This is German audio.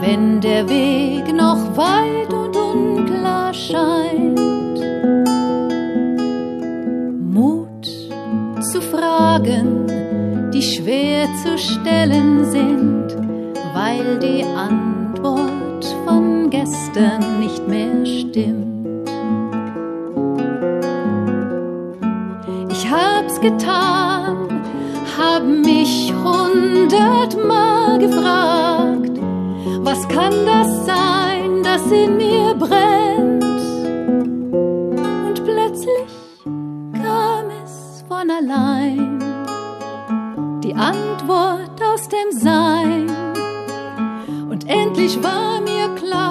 wenn der Weg noch weit und unklar scheint. Mut zu Fragen, die schwer zu stellen sind, weil die Antwort von gestern nicht mehr stimmt. Ich hab's getan, hab mich 100-mal gefragt, was kann das sein, das in mir brennt? Und plötzlich kam es von allein, die Antwort aus dem Sein. Und endlich war mir klar,